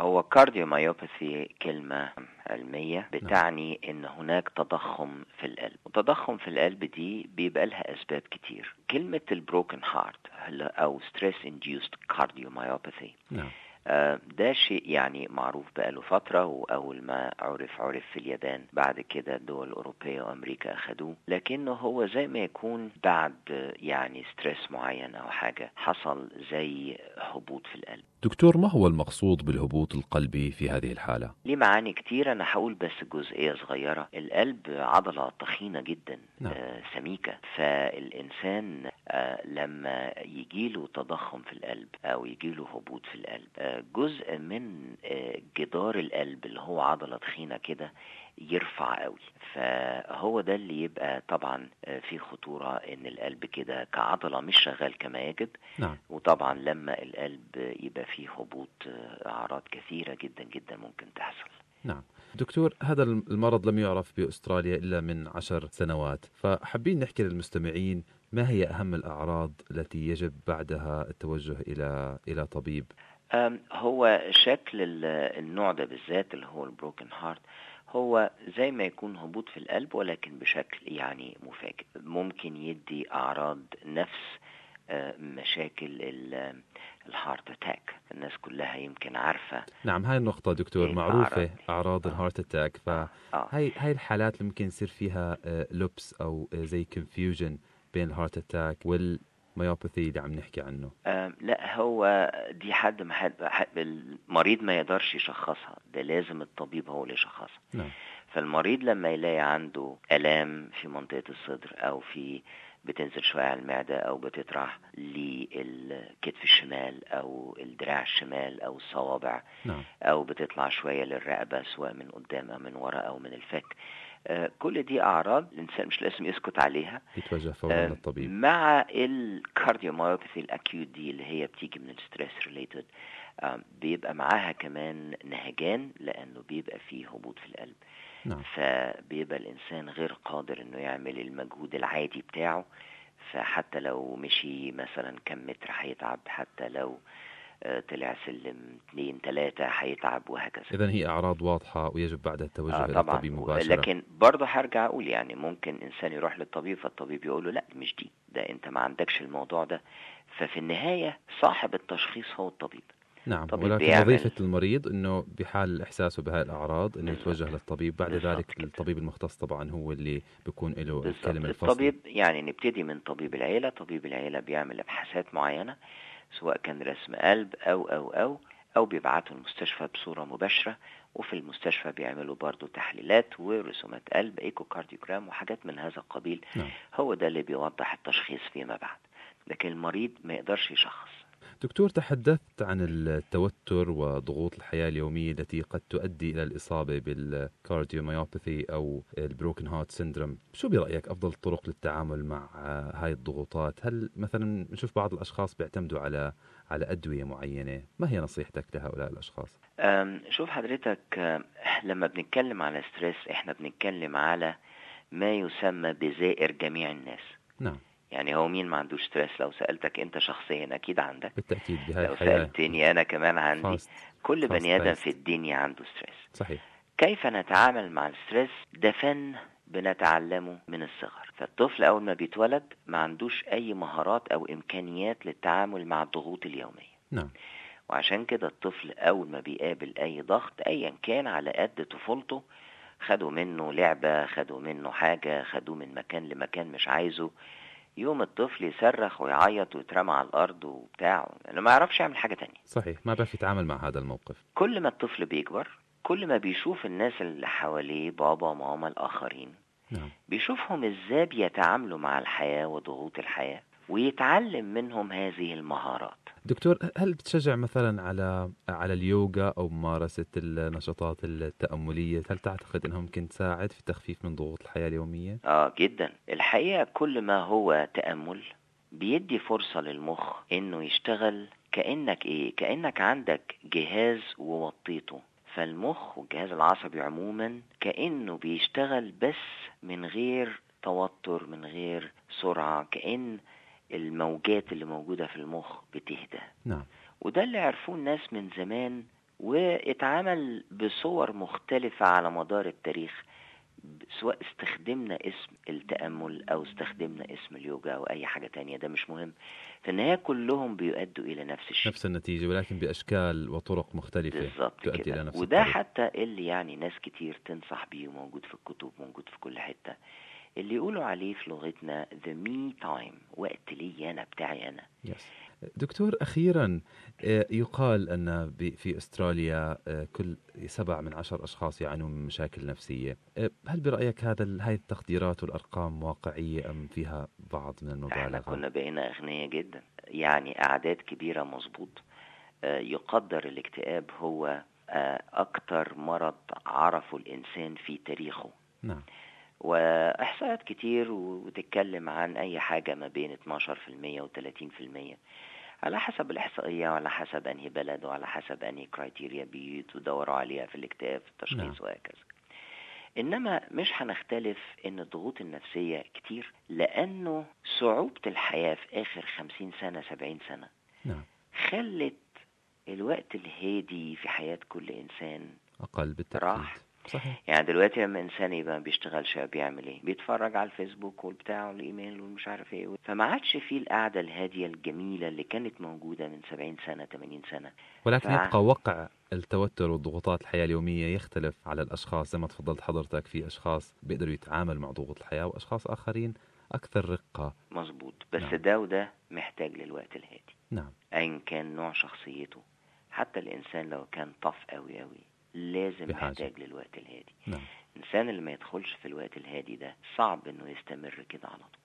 هو كارديوميوباثي كلمة علمية بتعني ان هناك تضخم في القلب، وتضخم في القلب دي بيبقى لها اسباب كتير. كلمة البروكن هارت او stress induced cardiomyopathy ده شيء يعني معروف بقاله فترة، وأول ما عرف في اليابان، بعد كده الدول الأوروبية وأمريكا أخدوه، لكنه هو زي ما يكون بعد يعني ستريس معين أو حاجة حصل زي هبوط في القلب. دكتور، ما هو المقصود بالهبوط القلبي في هذه الحالة؟ ليه معاني كتير، أنا هقول بس جزئية صغيرة. القلب عضلة تخينة جدا سميكة، فالإنسان لما يجيله تضخم في القلب أو يجيله هبوط في القلب، جزء من جدار القلب اللي هو عضلة تخينة كده يرفع قوي، فهو ده اللي يبقى طبعا في خطورة ان القلب كده كعضلة مش شغال كما يجب. وطبعا لما القلب يبقى فيه هبوط، اعراض كثيرة جدا جدا ممكن تحصل. نعم دكتور، هذا المرض لم يعرف بأستراليا إلا من 10 سنوات، فحابين نحكي للمستمعين ما هي أهم الأعراض التي يجب بعدها التوجه إلى طبيب؟ هو شكل النوع ده بالذات اللي هو البروكن هارت هو زي ما يكون هبوط في القلب، ولكن بشكل يعني مفاجئ. ممكن يدي أعراض نفس مشاكل الهارت اتاك، الناس كلها يمكن عارفة. نعم، هاي النقطة دكتور معروفة، أعراض الهارت اتاك. هاي الحالات اللي ممكن يصير فيها لبس أو زي confusion بين الهارت اتاك والميوباثي اللي عم نحكي عنه. لا، هو دي حد المريض ما يقدرش يشخصها، ده لازم الطبيب هو اللي يشخصها. نعم. فالمريض لما يلاقي عنده آلام في منطقة الصدر، أو بتنزل شوية على المعدة، أو بتطرح للكتف الشمال أو الدراع الشمال أو الصوابع، أو بتطلع شوية للرقبة سواء من قدام أو من وراء أو من الفك، كل دي أعراض الإنسان مش لازم يسكت عليها، يتوجه فورا للطبيب. مع الكارديوميوباثي الأكيوت دي اللي هي بتيجي من الستريس ريليتد، بيبقى معاها كمان نهجان، لأنه بيبقى فيه هبوط في القلب. فبيبقى الإنسان غير قادر إنه يعمل المجهود العادي بتاعه، فحتى لو مشي مثلا كم متر هيتعب، حتى لو طلع سلم 2-3 هيتعب، وهكذا. إذن هي أعراض واضحة ويجب بعدها التوجه إلى الطبيب مباشرة. لكن برضه هرجع أقول يعني ممكن إنسان يروح للطبيب، فالطبيب يقول له لا مش دي، ده أنت ما عندكش الموضوع ده. ففي النهاية صاحب التشخيص هو الطبيب. نعم، ولكن وظيفة المريض أنه بحال إحساسه بهاي الأعراض أنه يتوجه للطبيب. بعد ذلك الطبيب المختص طبعا هو اللي بيكون له الكلمة الفصل. الطبيب يعني نبتدي من طبيب العيلة. طبيب العيلة بيعمل أبحاثات معينة، سواء كان رسم قلب أو بيبعته المستشفى بصورة مباشرة، وفي المستشفى بيعملوا برضو تحليلات ورسومات قلب، ايكوكارديوجرام وحاجات من هذا القبيل. هو ده اللي بيوضح التشخيص فيما بعد، لكن المريض ما يقدرش يشخص. دكتور، تحدثت عن التوتر وضغوط الحياة اليومية التي قد تؤدي إلى الإصابة بالكارديوميوباثي أو البروكن هارت سيندروم. شو برأيك أفضل الطرق للتعامل مع هاي الضغوطات؟ هل مثلا نشوف بعض الأشخاص بيعتمدوا على أدوية معينة؟ ما هي نصيحتك لهؤلاء الأشخاص؟ شوف حضرتك، لما بنتكلم على ستريس احنا بنتكلم على ما يسمى بزائر جميع الناس. نعم. يعني هو مين ما عندوش ستريس؟ لو سألتك انت شخصيا اكيد عندك، بالتأكيد بهاي لو الحياة. سألتني انا كمان عندي، كل بني ادم في الدنيا عنده ستريس. صحيح. كيف نتعامل مع الستريس ده فن بنتعلمه من الصغر. فالطفل اول ما بيتولد ما عندوش اي مهارات او امكانيات للتعامل مع الضغوط اليومية. نعم. وعشان كده الطفل اول ما بيقابل اي ضغط ايا كان على قد طفولته، خدوا منه لعبة، خدوا منه حاجة، خدوه من مكان لمكان مش عايزه، يوم الطفل يصرخ ويعيط ويترمى على الأرض وبتاعه، لأنه ما يعرفش يعمل حاجة تانية. صحيح، ما بيعرف يتعامل مع هذا الموقف. كل ما الطفل بيكبر، كل ما بيشوف الناس اللي حواليه، بابا ماما الآخرين، بيشوفهم ازاي بيتعاملوا مع الحياة وضغوط الحياة، ويتعلم منهم هذه المهارات. دكتور، هل بتشجع مثلا على اليوغا أو ممارسة النشاطات التأملية؟ هل تعتقد أنها ممكن تساعد في تخفيف من ضغوط الحياة اليومية؟ جدا. الحقيقة كل ما هو تأمل بيدي فرصة للمخ إنه يشتغل كأنك عندك جهاز ووطيته. فالمخ والجهاز العصبي عموما كأنه بيشتغل بس من غير توتر، من غير سرعة، كأن الموجات اللي موجودة في المخ بتهدى. نعم. وده اللي عرفوه الناس من زمان، واتعمل بصور مختلفة على مدار التاريخ، سواء استخدمنا اسم التأمل أو استخدمنا اسم اليوجا أو أي حاجة تانية، ده مش مهم. في النهاية كلهم بيؤدوا إلى نفس الشيء، نفس النتيجة، ولكن بأشكال وطرق مختلفة بالظبط تؤدي كده. إلى نفس وده الطريق. حتى اللي يعني ناس كتير تنصح بيه، موجود في الكتب، موجود في كل حتة، اللي يقولوا عليه في لغتنا the me time، وقت لي أنا، بتاعي أنا. yes. دكتور، أخيرا يقال أن في أستراليا كل 7 من 10 أشخاص يعانون من مشاكل نفسية. هل برأيك هاي التقديرات والأرقام واقعية أم فيها بعض من احنا المبالغة؟ كنا بقينا أغنياء جدا، يعني أعداد كبيرة، مظبوط. يقدر الاكتئاب هو أكتر مرض عرفه الإنسان في تاريخه. نعم. وإحصائيات كتير وتتكلم عن أي حاجة ما بين 12% و30%، على حسب الإحصائية وعلى حسب أنهي بلد وعلى حسب أنهي كرايتيريا بيدوروا عليها في الاكتئاب، في التشخيص، نعم. وهكذا. إنما مش هنختلف إن الضغوط النفسية كتير، لأنه صعوبة الحياة في آخر 50 سنة 70 سنة نعم. خلت الوقت الهادي في حياة كل إنسان أقل بالتأكيد. راح. صحيح. يعني دلوقتي لما إنسان يبقى ما بيشتغلش، بيعمل إيه؟ بيتفرج على الفيسبوك والبتاع والإيميل والمش عارف إيه، فما عادش فيه القعدة الهادية الجميلة اللي كانت موجودة من 70 سنة 80 سنة. ولكن يبقى وقع التوتر والضغوطات الحياة اليومية يختلف على الأشخاص. زي ما تفضلت حضرتك، في أشخاص بيقدروا يتعامل مع ضغوط الحياة وأشخاص آخرين أكثر رقة. مظبوط. بس نعم. ده وده محتاج للوقت الهادي. نعم. أين كان نوع شخصيته، حتى الإنسان لو كان طف قوي قوي لازم بحاجة. محتاج للوقت الهادي. نعم. الإنسان اللي ما يدخلش في الوقت الهادي ده صعب إنه يستمر كده على طول.